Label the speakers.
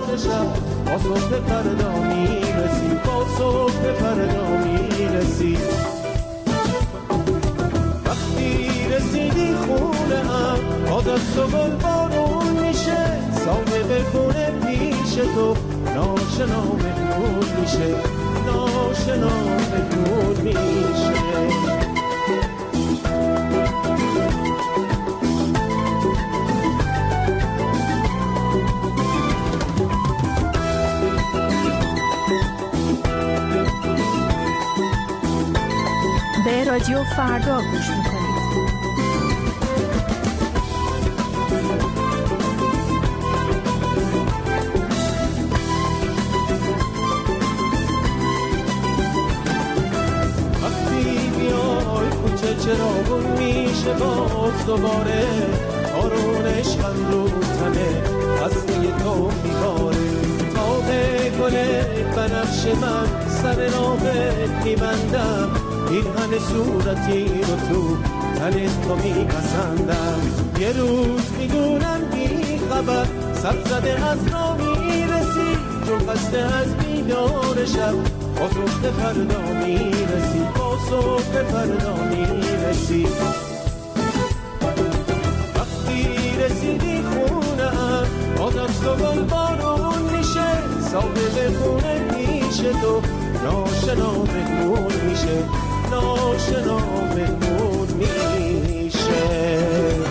Speaker 1: بیدار شب با صبح فردا میرسی، با صبح فردا میرسی. وقتی رسیدی خونه هم با دست و گل بارون میشه، صاحب خونه پیش تو ناشنا مهمون میشه، ناشنا مهمون میشه.
Speaker 2: به رادیو فردا گوش میکنید.
Speaker 1: وقتی بیای کوچه چراغون میشه باز دوباره، بارون عشقم رو تنه خسته تو میباره. تاب گل بنفش من سر راهت میبندم، پیرهن صورتی رو تو تن تو میپسندم. یه روز میدونم بی خبر سر زده از راه میرسی، چون خسته از بیدار شب با صبح فردا میرسی، با صبح فردا میرسی. وقتی رسیدی خونه هم با دست و گل بارون میشه، صاحب خونه پیش تو ناشنا مهمون میشه، ناشنا مهمون میشه.